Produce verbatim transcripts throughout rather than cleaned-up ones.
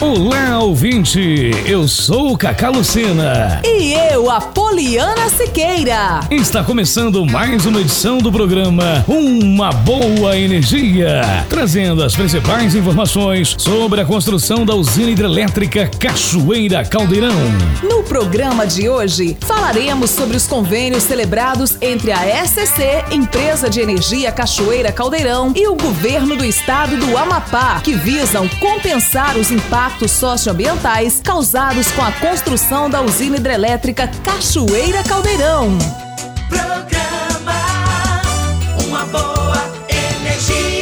Olá, ouvinte! Eu sou o Cacá Lucena. E eu, a Poliana Siqueira. Está começando mais uma edição do programa Uma Boa Energia, trazendo as principais informações sobre a construção da usina hidrelétrica Cachoeira Caldeirão. No programa de hoje, falaremos sobre os convênios celebrados entre a S C, Empresa de Energia Cachoeira Caldeirão, e o governo do estado do Amapá, que visam compensar os impactos socioambientais causados com a construção da usina hidrelétrica Cachoeira Caldeirão. Programa Uma Boa Energia.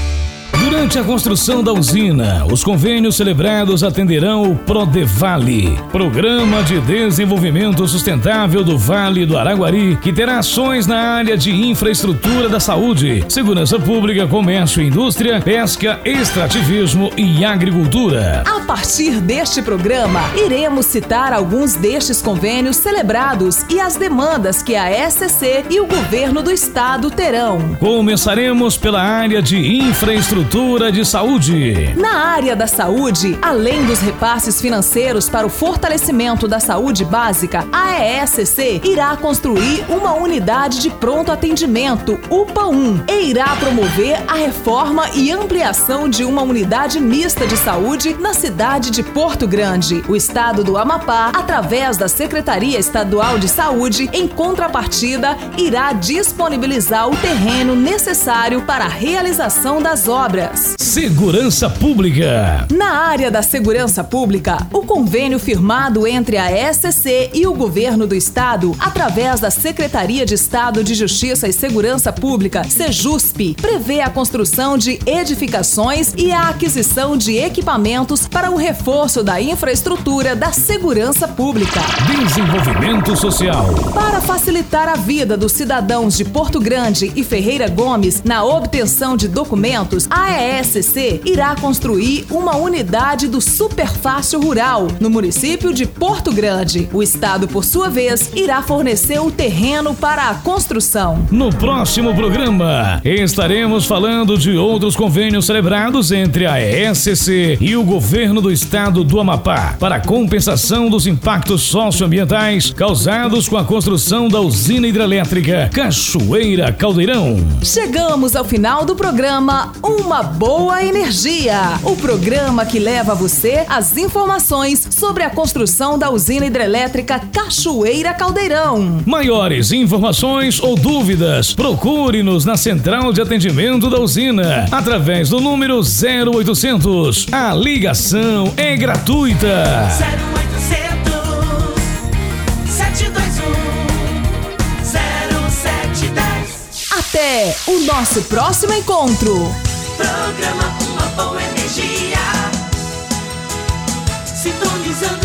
Durante a construção da usina, os convênios celebrados atenderão o Prodevale, Programa de Desenvolvimento Sustentável do Vale do Araguari, que terá ações na área de infraestrutura da saúde, segurança pública, comércio e indústria, pesca, extrativismo e agricultura. A partir deste programa, iremos citar alguns destes convênios celebrados e as demandas que a S C e o governo do estado terão. Começaremos pela área de infraestrutura de saúde. Na área da saúde, além dos repasses financeiros para o fortalecimento da saúde básica, a E S C irá construir uma unidade de pronto atendimento, U P A um, e irá promover a reforma e ampliação de uma unidade mista de saúde na cidade de Porto Grande. O estado do Amapá, através da Secretaria Estadual de Saúde, em contrapartida, irá disponibilizar o terreno necessário para a realização das obras. Segurança Pública. Na área da segurança pública, o convênio firmado entre a S C e o governo do estado, através da Secretaria de Estado de Justiça e Segurança Pública, SEJUSP, prevê a construção de edificações e a aquisição de equipamentos para o reforço da infraestrutura da segurança pública. Desenvolvimento Social. Para facilitar a vida dos cidadãos de Porto Grande e Ferreira Gomes na obtenção de documentos, a E S C irá construir uma unidade do Superfácil Rural no município de Porto Grande. O estado, por sua vez, irá fornecer o terreno para a construção. No próximo programa, estaremos falando de outros convênios celebrados entre a E S C e o governo do estado do Amapá para a compensação dos impactos socioambientais causados com a construção da usina hidrelétrica Cachoeira Caldeirão. Chegamos ao final do programa Uma Boa Energia, o programa que leva a você as informações sobre a construção da usina hidrelétrica Cachoeira Caldeirão. Maiores informações ou dúvidas, procure-nos na central de atendimento da usina, através do número zero oitocentos. A ligação é gratuita. zero oitocentos, sete dois um, zero sete um zero. Até o nosso próximo encontro. Programa Uma Boa Energia. Sintonizando